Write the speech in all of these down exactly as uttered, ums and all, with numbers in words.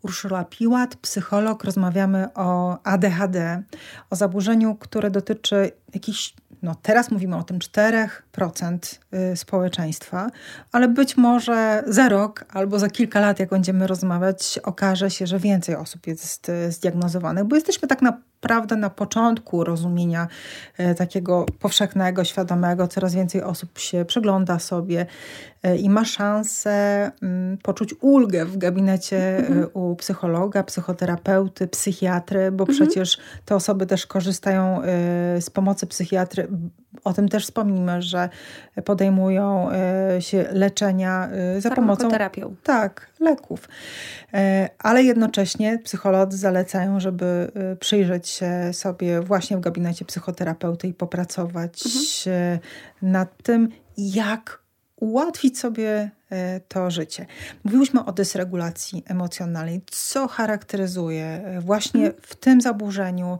Urszula Piłat, psycholog. Rozmawiamy o A D H D, o zaburzeniu, które dotyczy jakichś, no teraz mówimy o tym czterech procent społeczeństwa, ale być może za rok albo za kilka lat, jak będziemy rozmawiać, okaże się, że więcej osób jest zdiagnozowanych, bo jesteśmy tak naprawdę na początku rozumienia takiego powszechnego, świadomego. Coraz więcej osób się przygląda sobie i ma szansę poczuć ulgę w gabinecie mhm. u psychologa, psychoterapeuty, psychiatry, bo mhm. przecież te osoby też korzystają z pomocy psychiatry. O tym też wspomnimy, że podejmują się leczenia za pomocą tak, leków. Ale jednocześnie psycholodzy zalecają, żeby przyjrzeć się sobie właśnie w gabinecie psychoterapeuty i popracować mhm. nad tym, jak ułatwić sobie to życie. Mówiłyśmy o dysregulacji emocjonalnej. Co charakteryzuje właśnie w tym zaburzeniu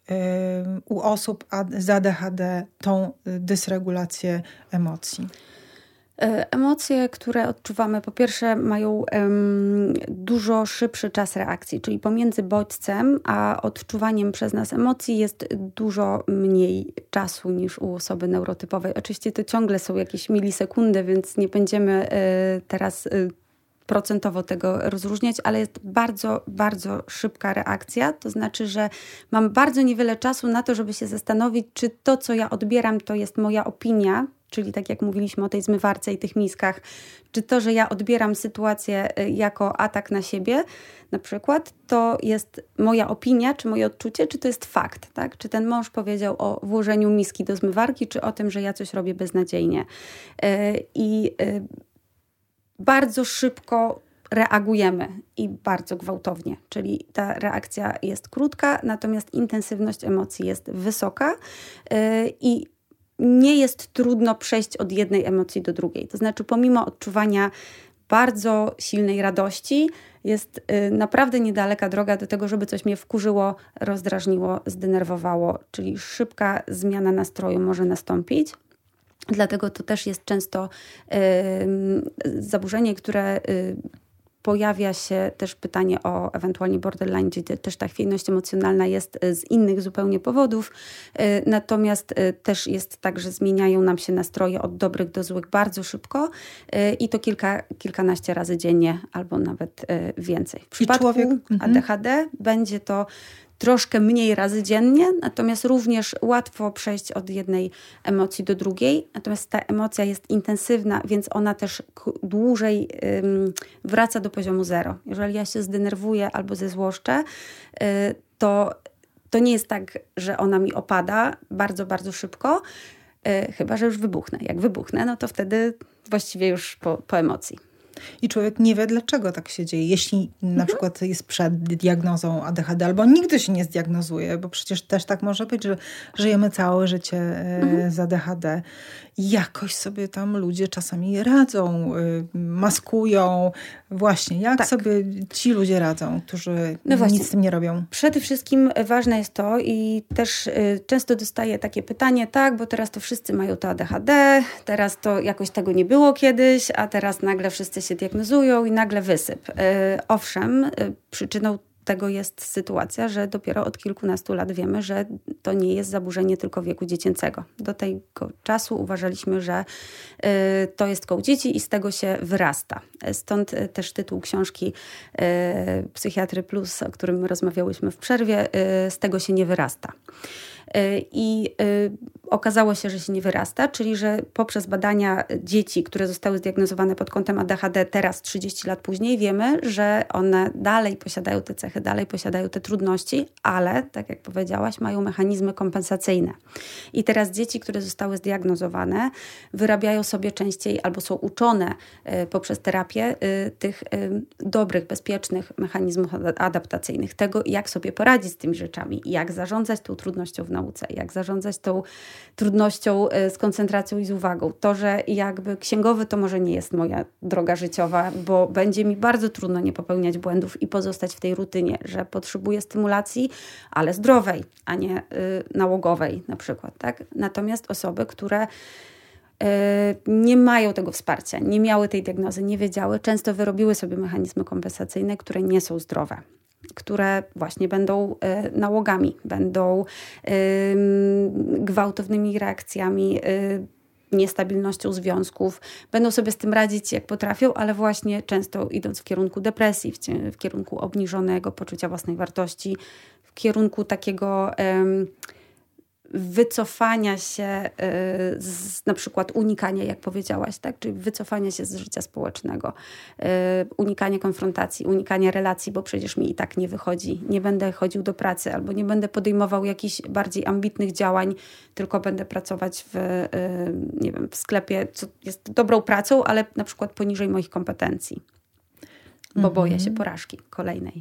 u osób z A D H D tą dysregulację emocji? Emocje, które odczuwamy, po pierwsze mają um, dużo szybszy czas reakcji, czyli pomiędzy bodźcem a odczuwaniem przez nas emocji jest dużo mniej czasu niż u osoby neurotypowej. Oczywiście to ciągle są jakieś milisekundy, więc nie będziemy y, teraz y, procentowo tego rozróżniać, ale jest bardzo, bardzo szybka reakcja. To znaczy, że mam bardzo niewiele czasu na to, żeby się zastanowić, czy to, co ja odbieram, to jest moja opinia, czyli tak jak mówiliśmy o tej zmywarce i tych miskach, czy to, że ja odbieram sytuację jako atak na siebie, na przykład, to jest moja opinia, czy moje odczucie, czy to jest fakt, tak? Czy ten mąż powiedział o włożeniu miski do zmywarki, czy o tym, że ja coś robię beznadziejnie. I bardzo szybko reagujemy i bardzo gwałtownie, czyli ta reakcja jest krótka, natomiast intensywność emocji jest wysoka i nie jest trudno przejść od jednej emocji do drugiej. To znaczy pomimo odczuwania bardzo silnej radości jest naprawdę niedaleka droga do tego, żeby coś mnie wkurzyło, rozdrażniło, zdenerwowało, czyli szybka zmiana nastroju może nastąpić. Dlatego to też jest często y, zaburzenie, które y, pojawia się też pytanie o ewentualnie borderline, gdzie też ta chwiejność emocjonalna jest z innych zupełnie powodów. Y, natomiast y, też jest tak, że zmieniają nam się nastroje od dobrych do złych bardzo szybko y, i to kilka, kilkanaście razy dziennie albo nawet y, więcej. W przypadku człowiek, A D H D mhm. będzie to troszkę mniej razy dziennie, natomiast również łatwo przejść od jednej emocji do drugiej. Natomiast ta emocja jest intensywna, więc ona też dłużej ym, wraca do poziomu zero. Jeżeli ja się zdenerwuję albo zezłoszczę, yy, to, to nie jest tak, że ona mi opada bardzo, bardzo szybko, yy, chyba że już wybuchnę. Jak wybuchnę, no to wtedy właściwie już po, po emocji. I człowiek nie wie, dlaczego tak się dzieje. Jeśli na mhm. przykład jest przed diagnozą A D H D albo nigdy się nie zdiagnozuje, bo przecież też tak może być, że żyjemy całe życie mhm. z A D H D. I jakoś sobie tam ludzie czasami radzą, maskują. Właśnie, jak tak. sobie ci ludzie radzą, którzy no nic z tym nie robią? Przede wszystkim ważne jest to i też y, często dostaję takie pytanie, tak, bo teraz to wszyscy mają to A D H D, teraz to jakoś tego nie było kiedyś, a teraz nagle wszyscy się diagnozują i nagle wysyp. Y, owszem, y, przyczyną tego jest sytuacja, że dopiero od kilkunastu lat wiemy, że to nie jest zaburzenie tylko wieku dziecięcego. Do tego czasu uważaliśmy, że y, to jest koło dzieci i z tego się wyrasta. Stąd też tytuł książki y, Psychiatry Plus, o którym rozmawiałyśmy w przerwie, y, z tego się nie wyrasta. I y, okazało się, że się nie wyrasta, czyli że poprzez badania dzieci, które zostały zdiagnozowane pod kątem A D H D teraz trzydzieści lat później, wiemy, że one dalej posiadają te cechy, dalej posiadają te trudności, ale tak jak powiedziałaś, mają mechanizmy kompensacyjne. I teraz dzieci, które zostały zdiagnozowane, wyrabiają sobie częściej albo są uczone y, poprzez terapię y, tych y, dobrych, bezpiecznych mechanizmów adaptacyjnych, tego jak sobie poradzić z tymi rzeczami, jak zarządzać tą trudnością w nauce, jak zarządzać tą trudnością z koncentracją i z uwagą. To, że jakby księgowy to może nie jest moja droga życiowa, bo będzie mi bardzo trudno nie popełniać błędów i pozostać w tej rutynie, że potrzebuję stymulacji, ale zdrowej, a nie y, nałogowej na przykład. Tak? Natomiast osoby, które nie mają tego wsparcia, nie miały tej diagnozy, nie wiedziały, często wyrobiły sobie mechanizmy kompensacyjne, które nie są zdrowe, które właśnie będą nałogami, będą gwałtownymi reakcjami, niestabilnością związków, będą sobie z tym radzić jak potrafią, ale właśnie często idąc w kierunku depresji, w, w kierunku obniżonego poczucia własnej wartości, w kierunku takiego um, wycofania się y, z na przykład unikania, jak powiedziałaś, tak? Czyli wycofania się z życia społecznego, y, unikanie konfrontacji, unikanie relacji, bo przecież mi i tak nie wychodzi, nie będę chodził do pracy albo nie będę podejmował jakichś bardziej ambitnych działań, tylko będę pracować w, y, nie wiem, w sklepie, co jest dobrą pracą, ale na przykład poniżej moich kompetencji, bo mhm. boję się porażki kolejnej.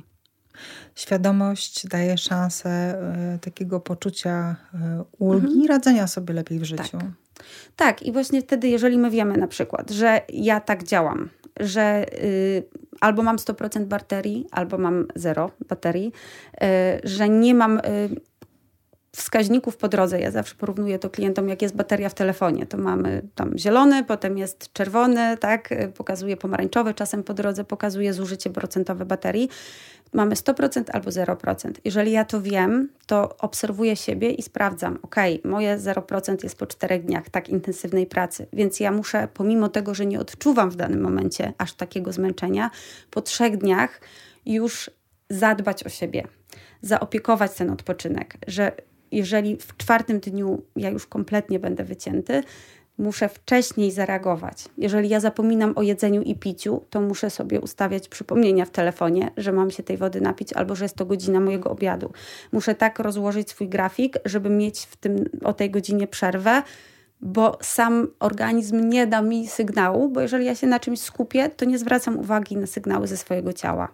Świadomość daje szansę y, takiego poczucia y, ulgi i mhm. radzenia sobie lepiej w życiu. Tak. tak, i właśnie wtedy, jeżeli my wiemy na przykład, że ja tak działam, że y, albo mam sto procent baterii, albo mam zero baterii, y, że nie mam... Y, wskaźników po drodze. Ja zawsze porównuję to klientom, jak jest bateria w telefonie. To mamy tam zielony, potem jest czerwony, tak? Pokazuje pomarańczowy, czasem po drodze pokazuje zużycie procentowe baterii. Mamy sto procent albo zero procent. Jeżeli ja to wiem, to obserwuję siebie i sprawdzam, ok, moje zero procent jest po czterech dniach tak intensywnej pracy, więc ja muszę, pomimo tego, że nie odczuwam w danym momencie aż takiego zmęczenia, po trzech dniach już zadbać o siebie, zaopiekować ten odpoczynek, że jeżeli w czwartym dniu ja już kompletnie będę wycięty, muszę wcześniej zareagować. Jeżeli ja zapominam o jedzeniu i piciu, to muszę sobie ustawiać przypomnienia w telefonie, że mam się tej wody napić albo że jest to godzina mojego obiadu. Muszę tak rozłożyć swój grafik, żeby mieć w tym, o tej godzinie przerwę, bo sam organizm nie da mi sygnału, bo jeżeli ja się na czymś skupię, to nie zwracam uwagi na sygnały ze swojego ciała.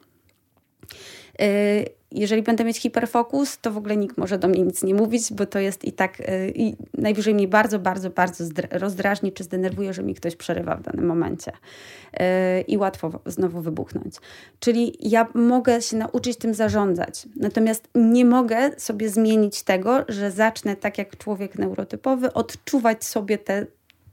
Yy, Jeżeli będę mieć hiperfokus, to w ogóle nikt może do mnie nic nie mówić, bo to jest i tak yy, i najwyżej mnie bardzo, bardzo, bardzo rozdrażni czy zdenerwuje, że mi ktoś przerywa w danym momencie yy, i łatwo znowu wybuchnąć. Czyli ja mogę się nauczyć tym zarządzać, natomiast nie mogę sobie zmienić tego, że zacznę tak jak człowiek neurotypowy odczuwać sobie te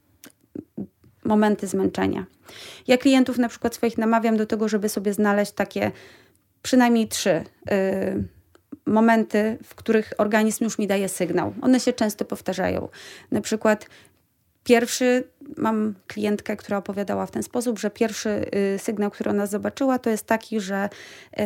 momenty zmęczenia. Ja klientów na przykład swoich namawiam do tego, żeby sobie znaleźć takie przynajmniej trzy y, momenty, w których organizm już mi daje sygnał. One się często powtarzają. Na przykład pierwszy, mam klientkę, która opowiadała w ten sposób, że pierwszy y, sygnał, który ona zobaczyła, to jest taki, że y,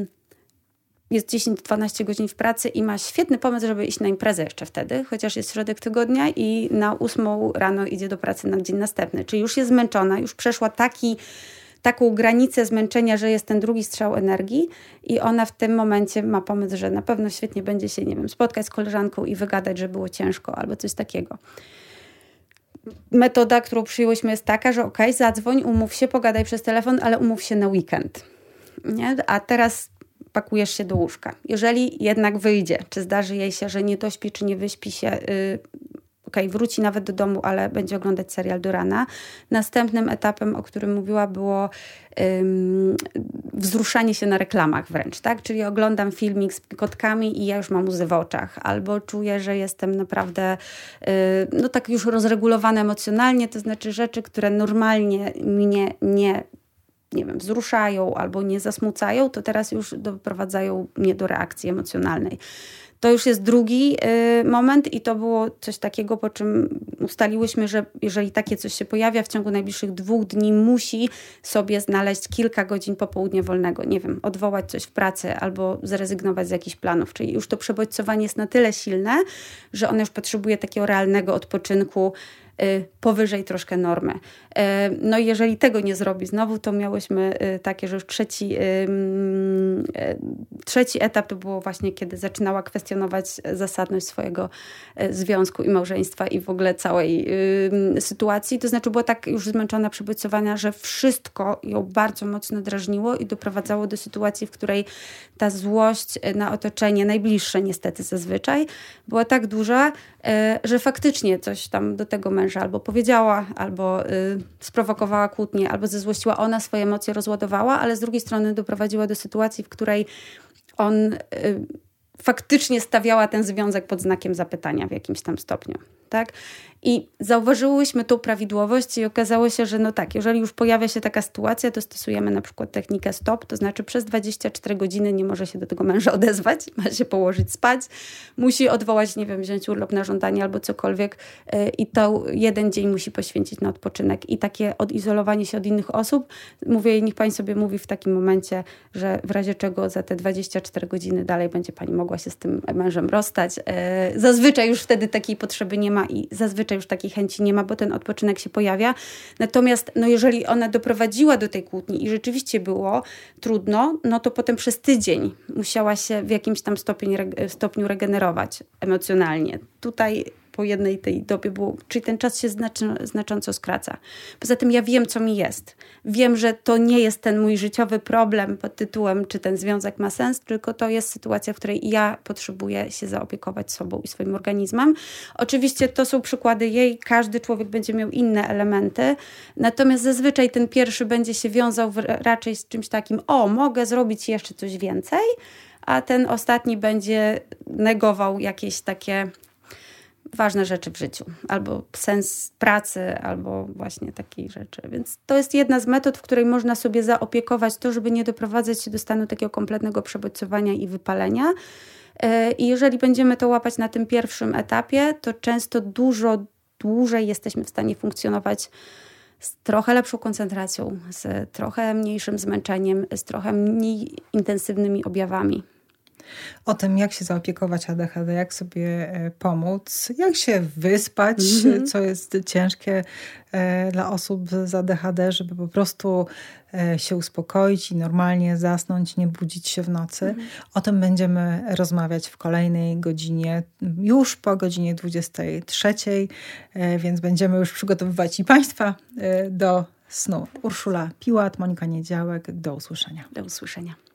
jest dziesięć do dwunastu godzin w pracy i ma świetny pomysł, żeby iść na imprezę jeszcze wtedy, chociaż jest środek tygodnia i na ósmą rano idzie do pracy na dzień następny. Czyli już jest zmęczona, już przeszła taki taką granicę zmęczenia, że jest ten drugi strzał energii i ona w tym momencie ma pomysł, że na pewno świetnie będzie się, nie wiem, spotkać z koleżanką i wygadać, że było ciężko albo coś takiego. Metoda, którą przyjęłyśmy jest taka, że okej, zadzwoń, umów się, pogadaj przez telefon, ale umów się na weekend. Nie? A teraz pakujesz się do łóżka. Jeżeli jednak wyjdzie, czy zdarzy jej się, że nie dośpi, czy nie wyśpi się, yy, okej, okay, wróci nawet do domu, ale będzie oglądać serial do rana. Następnym etapem, o którym mówiła, było ym, wzruszanie się na reklamach wręcz, tak? Czyli oglądam filmik z kotkami i ja już mam łzy w oczach. Albo czuję, że jestem naprawdę yy, no tak już rozregulowana emocjonalnie, to znaczy rzeczy, które normalnie mnie nie nie wiem, wzruszają albo nie zasmucają, to teraz już doprowadzają mnie do reakcji emocjonalnej. To już jest drugi y, moment i to było coś takiego, po czym ustaliłyśmy, że jeżeli takie coś się pojawia w ciągu najbliższych dwóch dni, musi sobie znaleźć kilka godzin popołudnia wolnego. Nie wiem, odwołać coś w pracy albo zrezygnować z jakichś planów. Czyli już to przebodźcowanie jest na tyle silne, że ona już potrzebuje takiego realnego odpoczynku powyżej troszkę normy. No i jeżeli tego nie zrobi znowu, to miałyśmy takie, że już trzeci, trzeci etap to było właśnie, kiedy zaczynała kwestionować zasadność swojego związku i małżeństwa i w ogóle całej sytuacji. To znaczy była tak już zmęczona przebodźcowania, że wszystko ją bardzo mocno drażniło i doprowadzało do sytuacji, w której ta złość na otoczenie, najbliższe niestety zazwyczaj, była tak duża, że faktycznie coś tam do tego męża albo powiedziała, albo y, sprowokowała kłótnię, albo zezłościła, ona swoje emocje rozładowała, ale z drugiej strony doprowadziła do sytuacji, w której on y, faktycznie stawiała ten związek pod znakiem zapytania w jakimś tam stopniu. Tak? I zauważyłyśmy tą prawidłowość i okazało się, że no tak, jeżeli już pojawia się taka sytuacja, to stosujemy na przykład technikę stop, to znaczy przez dwadzieścia cztery godziny nie może się do tego męża odezwać, ma się położyć spać, musi odwołać, nie wiem, wziąć urlop na żądanie albo cokolwiek i to jeden dzień musi poświęcić na odpoczynek. I takie odizolowanie się od innych osób, mówię, niech pani sobie mówi w takim momencie, że w razie czego za te dwadzieścia cztery godziny dalej będzie pani mogła się z tym mężem rozstać. Zazwyczaj już wtedy takiej potrzeby nie ma i zazwyczaj już takiej chęci nie ma, bo ten odpoczynek się pojawia. Natomiast no jeżeli ona doprowadziła do tej kłótni i rzeczywiście było trudno, no to potem przez tydzień musiała się w jakimś tam stopniu, stopniu regenerować emocjonalnie. Tutaj po jednej tej dobie było, czyli ten czas się znaczy, znacząco skraca. Poza tym ja wiem, co mi jest. Wiem, że to nie jest ten mój życiowy problem pod tytułem, czy ten związek ma sens, tylko to jest sytuacja, w której ja potrzebuję się zaopiekować sobą i swoim organizmem. Oczywiście to są przykłady jej, każdy człowiek będzie miał inne elementy, natomiast zazwyczaj ten pierwszy będzie się wiązał w, raczej z czymś takim, o, mogę zrobić jeszcze coś więcej, a ten ostatni będzie negował jakieś takie ważne rzeczy w życiu, albo sens pracy, albo właśnie takiej rzeczy. Więc to jest jedna z metod, w której można sobie zaopiekować to, żeby nie doprowadzać się do stanu takiego kompletnego przebodźcowania i wypalenia. I jeżeli będziemy to łapać na tym pierwszym etapie, to często dużo dłużej jesteśmy w stanie funkcjonować z trochę lepszą koncentracją, z trochę mniejszym zmęczeniem, z trochę mniej intensywnymi objawami. O tym, jak się zaopiekować A D H D, jak sobie pomóc, jak się wyspać, mm-hmm. co jest ciężkie e, dla osób z A D H D, żeby po prostu e, się uspokoić i normalnie zasnąć, nie budzić się w nocy. Mm-hmm. O tym będziemy rozmawiać w kolejnej godzinie, już po godzinie dwudziestej trzeciej, e, więc będziemy już przygotowywać i Państwa e, do snu. Urszula Piłat, Monika Niedziałek, do usłyszenia. Do usłyszenia.